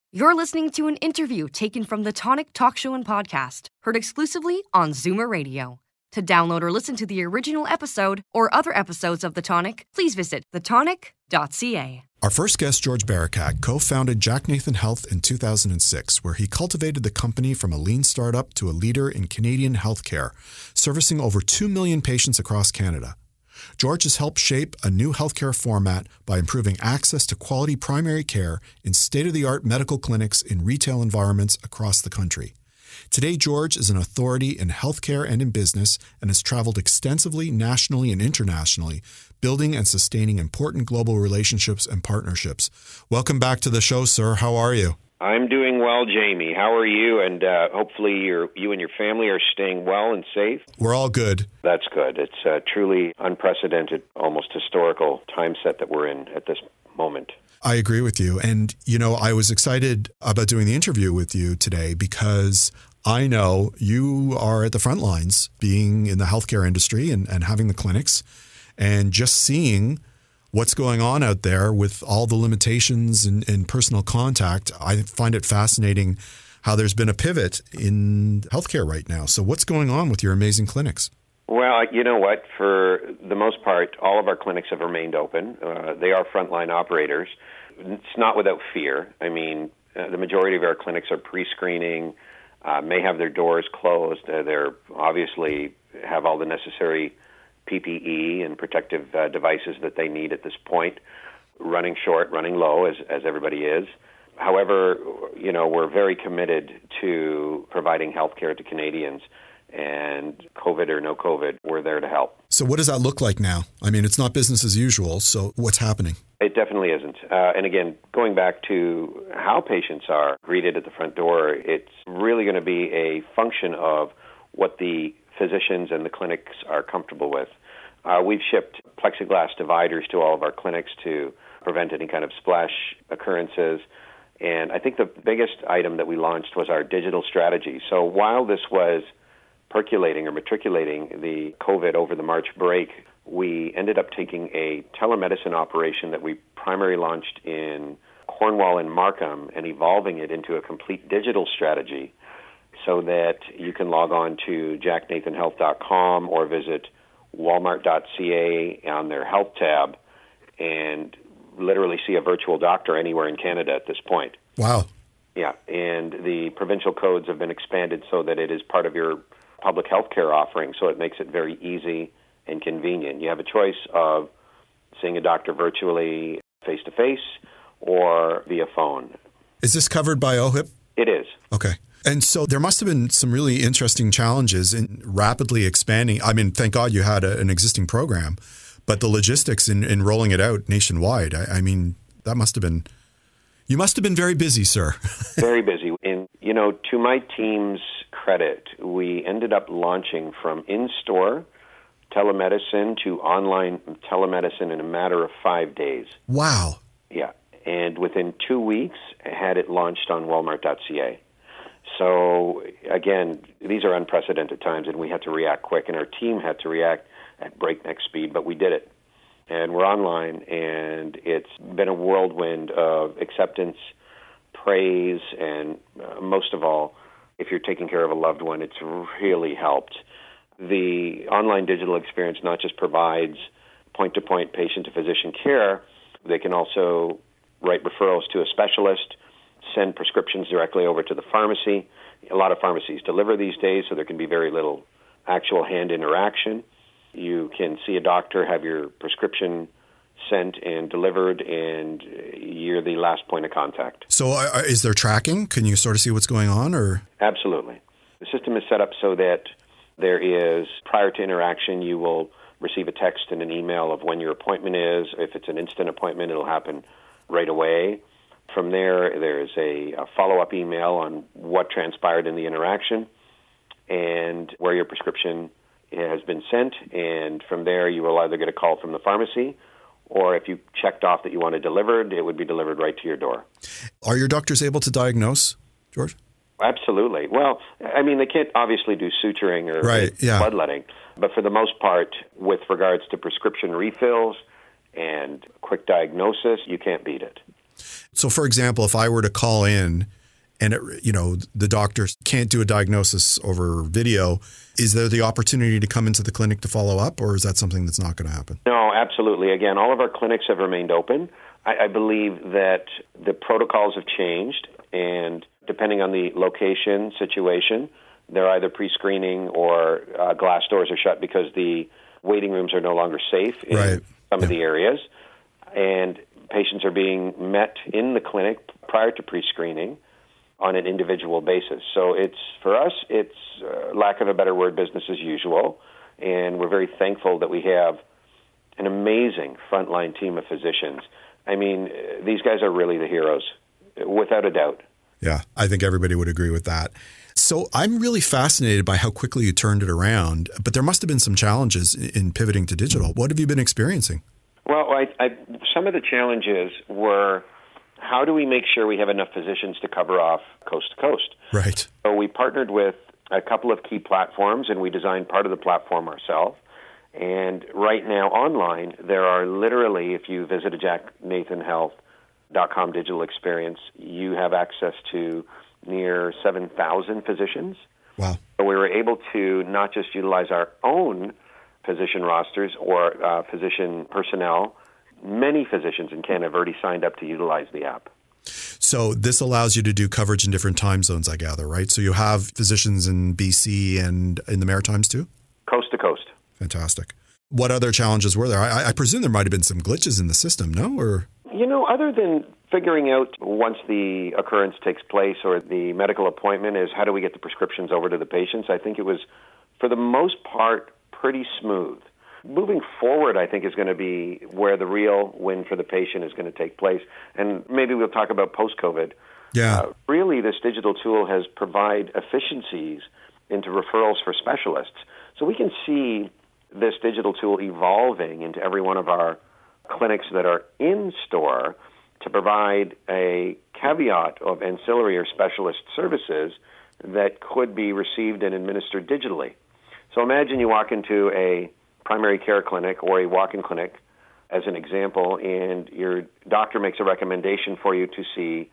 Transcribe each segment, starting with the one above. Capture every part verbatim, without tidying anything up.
You're listening to an interview taken from the Tonic Talk Show and Podcast, heard exclusively on Zoomer Radio. To download or listen to the original episode or other episodes of The Tonic, please visit the tonic dot c a. Our first guest, George Barakat, co-founded Jack Nathan Health in two thousand six, where he cultivated the company from a lean startup to a leader in Canadian healthcare, servicing over two million patients across Canada. George has helped shape a new healthcare format by improving access to quality primary care in state-of-the-art medical clinics in retail environments across the country. Today, George is an authority in healthcare and in business and has traveled extensively nationally and internationally, building and sustaining important global relationships and partnerships. Welcome back to the show, sir. How are you? I'm doing well, Jamie. How are you? And uh, hopefully you're, you and your family are staying well and safe. We're all good. That's good. It's a truly unprecedented, almost historical time set that we're in at this moment. I agree with you. And, you know, I was excited about doing the interview with you today because I know you are at the front lines, being in the healthcare industry and, and having the clinics, and just seeing what's going on out there with all the limitations and, and personal contact. I find it fascinating how there's been a pivot in healthcare right now. So what's going on with your amazing clinics? Well, you know what? For the most part, all of our clinics have remained open. Uh, they are frontline operators. It's not without fear. I mean, uh, the majority of our clinics are pre-screening, uh, may have their doors closed. Uh, they're obviously have all the necessary P P E and protective uh, devices that they need at this point, running short, running low, as, as everybody is. However, you know, we're very committed to providing health care to Canadians, and COVID or no COVID, we're there to help. So what does that look like now? I mean, it's not business as usual, so what's happening? It definitely isn't. Uh, and again, going back to how patients are greeted at the front door, it's really going to be a function of what the physicians and the clinics are comfortable with. Uh, we've shipped plexiglass dividers to all of our clinics to prevent any kind of splash occurrences. And I think the biggest item that we launched was our digital strategy. So while this was percolating or matriculating the COVID over the March break, we ended up taking a telemedicine operation that we primarily launched in Cornwall and Markham and evolving it into a complete digital strategy so that you can log on to jack nathan health dot com or visit walmart dot c a on their health tab and literally see a virtual doctor anywhere in Canada at this point. Wow. Yeah, and the provincial codes have been expanded so that it is part of your public health care offering, so it makes it very easy and convenient. You have a choice of seeing a doctor virtually, face-to-face, or via phone. Is this covered by O H I P? It is. Okay. And so there must have been some really interesting challenges in rapidly expanding. I mean, thank God you had a, an existing program, but the logistics in, in rolling it out nationwide, I, I mean, that must have been, you must have been very busy, sir. Very busy. And, you know, to my team's credit, we ended up launching from in-store telemedicine to online telemedicine in a matter of five days. Wow. Yeah. And within two weeks, had it launched on walmart dot c a. So, again, these are unprecedented times, and we had to react quick, and our team had to react at breakneck speed, but we did it. And we're online, and it's been a whirlwind of acceptance, praise, and uh, most of all, if you're taking care of a loved one, it's really helped. The online digital experience not just provides point-to-point patient-to-physician care, they can also write referrals to a specialist, send prescriptions directly over to the pharmacy. A lot of pharmacies deliver these days, so there can be very little actual hand interaction. You can see a doctor, have your prescription sent and delivered, and you're the last point of contact. So uh, is there tracking? Can you sort of see what's going on? Or Absolutely. The system is set up so that there is, prior to interaction, you will receive a text and an email of when your appointment is. If it's an instant appointment, it'll happen right away. From there, there's a, a follow-up email on what transpired in the interaction and where your prescription has been sent. And from there, you will either get a call from the pharmacy, or if you checked off that you want it delivered, it would be delivered right to your door. Are your doctors able to diagnose, George? Absolutely. Well, I mean, they can't obviously do suturing or right, yeah. bloodletting, but for the most part, with regards to prescription refills and quick diagnosis, you can't beat it. So, for example, if I were to call in and, it, you know, the doctor can't do a diagnosis over video, is there the opportunity to come into the clinic to follow up, or is that something that's not going to happen? No, absolutely. Again, all of our clinics have remained open. I, I believe that the protocols have changed, and depending on the location, situation, they're either pre-screening or uh, glass doors are shut because the waiting rooms are no longer safe in right. some yeah. of the areas. And patients are being met in the clinic prior to pre-screening on an individual basis. So it's, for us, it's, uh, lack of a better word, business as usual. And we're very thankful that we have an amazing frontline team of physicians. I mean, these guys are really the heroes, without a doubt. Yeah, I think everybody would agree with that. So I'm really fascinated by how quickly you turned it around, but there must have been some challenges in pivoting to digital. What have you been experiencing? Well, I, I, some of the challenges were, how do we make sure we have enough physicians to cover off coast to coast? Right. So we partnered with a couple of key platforms, and we designed part of the platform ourselves. And right now, online, there are literally, if you visit a jack nathan health dot com digital experience, you have access to near seven thousand physicians. Wow. So we were able to not just utilize our own physician rosters or uh, physician personnel. Many physicians in Canada have already signed up to utilize the app. So this allows you to do coverage in different time zones, I gather, right? So you have physicians in B C and in the Maritimes too? Coast to coast. Fantastic. What other challenges were there? I, I presume there might have been some glitches in the system, no? Or You know, other than figuring out once the occurrence takes place or the medical appointment is how do we get the prescriptions over to the patients, I think it was, for the most part, pretty smooth. Moving forward, I think, is going to be where the real win for the patient is going to take place. And maybe we'll talk about post-COVID. Yeah. Uh, really, this digital tool has provided efficiencies into referrals for specialists. So we can see this digital tool evolving into every one of our clinics that are in store to provide a caveat of ancillary or specialist services that could be received and administered digitally. So imagine you walk into a primary care clinic or a walk-in clinic, as an example, and your doctor makes a recommendation for you to see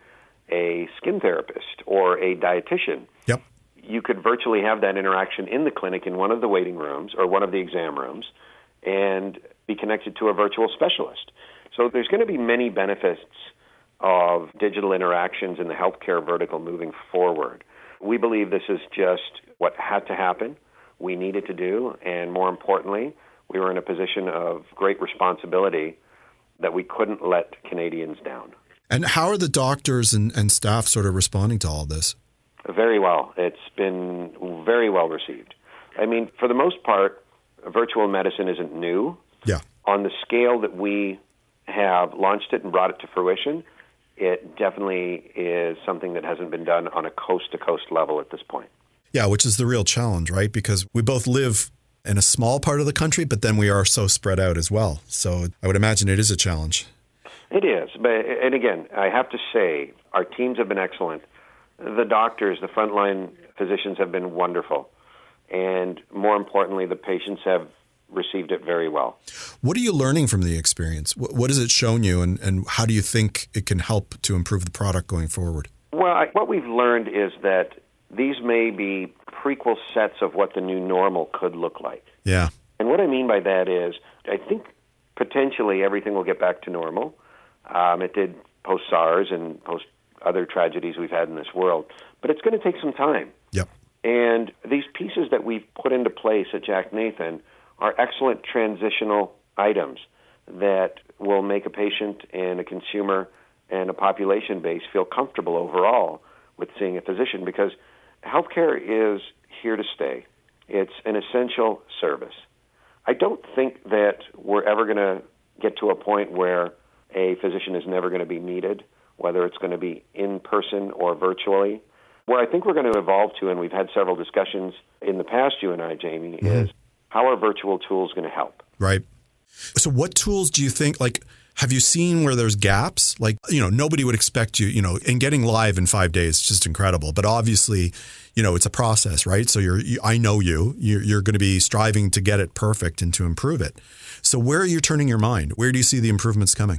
a skin therapist or a dietitian. Yep. You could virtually have that interaction in the clinic in one of the waiting rooms or one of the exam rooms and be connected to a virtual specialist. So there's going to be many benefits of digital interactions in the healthcare vertical moving forward. We believe this is just what had to happen, we needed to do, and more importantly, we were in a position of great responsibility that we couldn't let Canadians down. And how are the doctors and, and staff sort of responding to all of this? Very well. It's been very well received. I mean, for the most part, virtual medicine isn't new. Yeah. On the scale that we have launched it and brought it to fruition, it definitely is something that hasn't been done on a coast-to-coast level at this point. Yeah, which is the real challenge, right? Because we both live in a small part of the country, but then we are so spread out as well. So I would imagine it is a challenge. It is. But, and again, I have to say, our teams have been excellent. The doctors, the frontline physicians have been wonderful. And more importantly, the patients have received it very well. What are you learning from the experience? What, what has it shown you, and, and how do you think it can help to improve the product going forward? Well, I, what we've learned is that these may be prequel sets of what the new normal could look like. Yeah. And what I mean by that is I think potentially everything will get back to normal. Um, it did post-SARS and post-other tragedies we've had in this world. But it's going to take some time. Yep. And these pieces that we've put into place at Jack Nathan are excellent transitional items that will make a patient and a consumer and a population base feel comfortable overall with seeing a physician, because healthcare is here to stay. It's an essential service. I don't think that we're ever going to get to a point where a physician is never going to be needed, whether it's going to be in person or virtually. Where I think we're going to evolve to, and we've had several discussions in the past, you and I, Jamie, mm-hmm. is how are virtual tools going to help? Right. So what tools do you think, like, have you seen where there's gaps? Like, you know, nobody would expect you, you know, in getting live in five days, it's just incredible. But obviously, you know, it's a process, right? So you're, you, I know you, you're, you're going to be striving to get it perfect and to improve it. So where are you turning your mind? Where do you see the improvements coming? I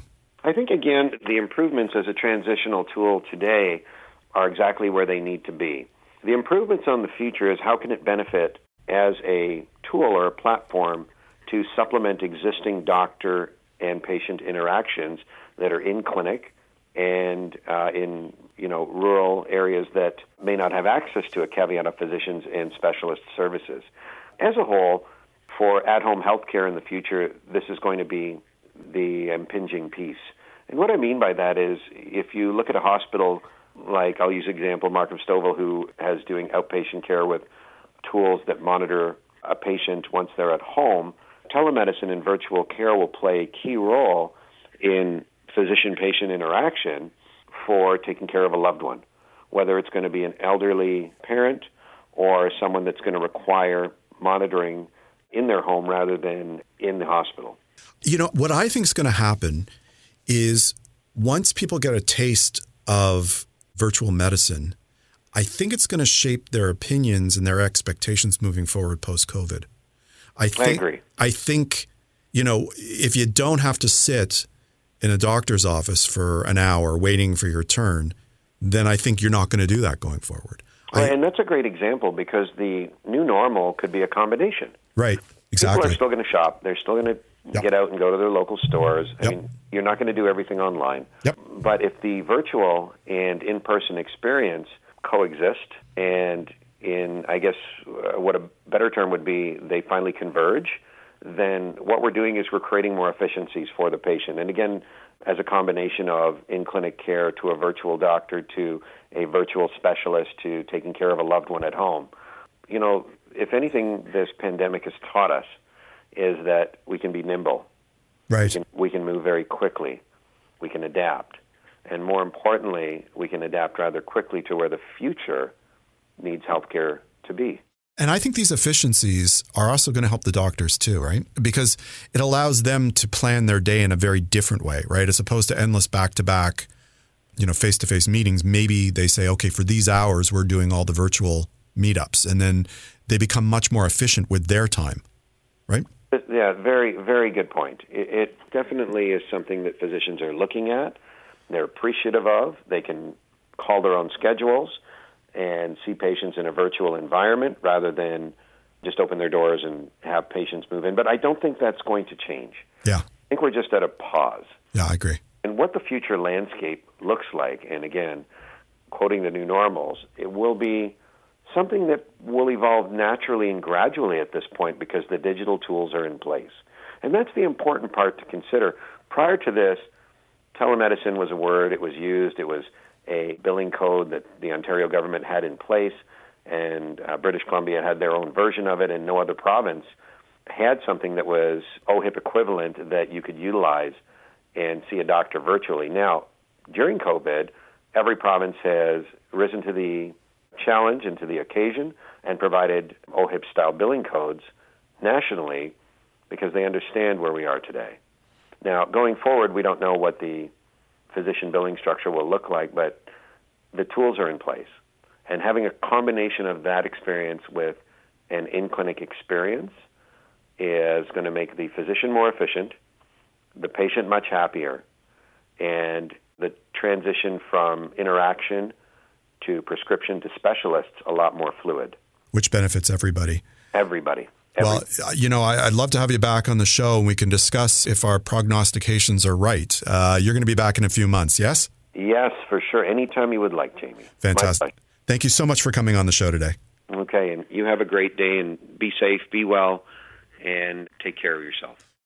I think, again, the improvements as a transitional tool today are exactly where they need to be. The improvements on the future is how can it benefit as a tool or a platform to supplement existing doctor and patient interactions that are in clinic and uh, in you know rural areas that may not have access to a caveat of physicians and specialist services. As a whole, for at-home healthcare in the future, this is going to be the impinging piece. And what I mean by that is if you look at a hospital like, I'll use the example, Markham Stouffville, who has doing outpatient care with tools that monitor a patient once they're at home, telemedicine and virtual care will play a key role in physician-patient interaction for taking care of a loved one, whether it's going to be an elderly parent or someone that's going to require monitoring in their home rather than in the hospital. You know, what I think is going to happen is once people get a taste of virtual medicine, I think it's going to shape their opinions and their expectations moving forward post-COVID. I think, I agree. I think, you know, if you don't have to sit in a doctor's office for an hour waiting for your turn, then I think you're not going to do that going forward. Well, I, and that's a great example because the new normal could be a combination. Right, exactly. People are still going to shop. They're still going to Yep. get out and go to their local stores. I Yep. mean, you're not going to do everything online. Yep. But if the virtual and in-person experience coexist and in, I guess, uh, what a better term would be, they finally converge, then what we're doing is we're creating more efficiencies for the patient. And again, as a combination of in-clinic care to a virtual doctor to a virtual specialist to taking care of a loved one at home. You know, if anything this pandemic has taught us is that we can be nimble. Right. We can, we can move very quickly. We can adapt. And more importantly, we can adapt rather quickly to where the future needs healthcare to be. And I think these efficiencies are also going to help the doctors too, right? Because it allows them to plan their day in a very different way, right? As opposed to endless back-to-back, you know, face-to-face meetings. Maybe they say, okay, for these hours, we're doing all the virtual meetups. And then they become much more efficient with their time, right? Yeah, very, very good point. It, it definitely is something that physicians are looking at. They're appreciative of. They can call their own schedules and see patients in a virtual environment rather than just open their doors and have patients move in. But I don't think that's going to change. Yeah. I think we're just at a pause. Yeah, I agree. And what the future landscape looks like, and again, quoting the new normals, it will be something that will evolve naturally and gradually at this point because the digital tools are in place. And that's the important part to consider. Prior to this, telemedicine was a word. It was used. It was a billing code that the Ontario government had in place, and uh, British Columbia had their own version of it, and no other province had something that was O H I P equivalent that you could utilize and see a doctor virtually. Now, during COVID, every province has risen to the challenge and to the occasion and provided O H I P-style billing codes nationally because they understand where we are today. Now, going forward, we don't know what the physician billing structure will look like, but the tools are in place. And having a combination of that experience with an in-clinic experience is going to make the physician more efficient, the patient much happier, and the transition from interaction to prescription to specialists a lot more fluid. Which benefits everybody. Everybody. Every- Well, you know, I, I'd love to have you back on the show and we can discuss if our prognostications are right. Uh, you're going to be back in a few months, yes? Yes, for sure. Anytime you would like, Jamie. Fantastic. Thank you so much for coming on the show today. Okay, and you have a great day and be safe, be well, and take care of yourself.